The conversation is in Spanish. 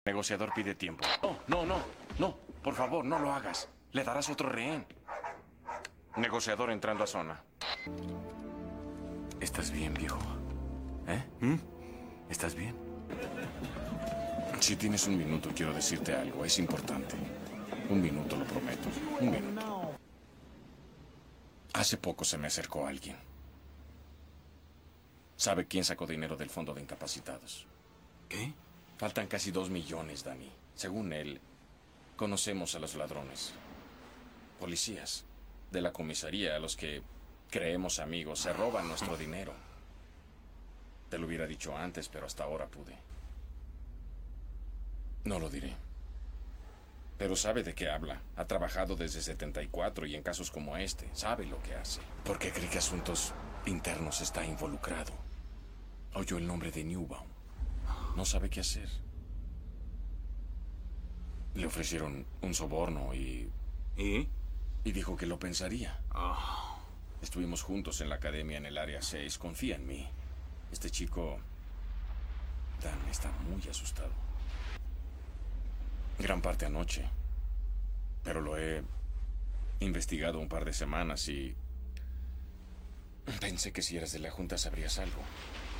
Negociador pide tiempo. No. Por favor, no lo hagas. Le darás otro rehén. Negociador entrando a zona. ¿Estás bien, viejo? ¿Estás bien? Si tienes un minuto, quiero decirte algo. Es importante. Un minuto, lo prometo. Un minuto. Hace poco se me acercó alguien. ¿Sabe quién sacó dinero del fondo de incapacitados? ¿Qué? Faltan casi 2 millones, Danny. Según él, conocemos a los ladrones. Policías de la comisaría, a los que creemos amigos, se roban nuestro dinero. Te lo hubiera dicho antes, pero hasta ahora pude. No lo diré. Pero sabe de qué habla. Ha trabajado desde 74 y en casos como este, sabe lo que hace. ¿Por qué cree que asuntos internos está involucrado? Oyó el nombre de Newbaum. No sabe qué hacer. Le ofrecieron un soborno y dijo que lo pensaría. Estuvimos juntos en la academia en el área 6. Confía en mí. Este chico, Dan, está muy asustado. Gran parte anoche. Pero lo he investigado un par de semanas y pensé que si eras de la Junta sabrías algo.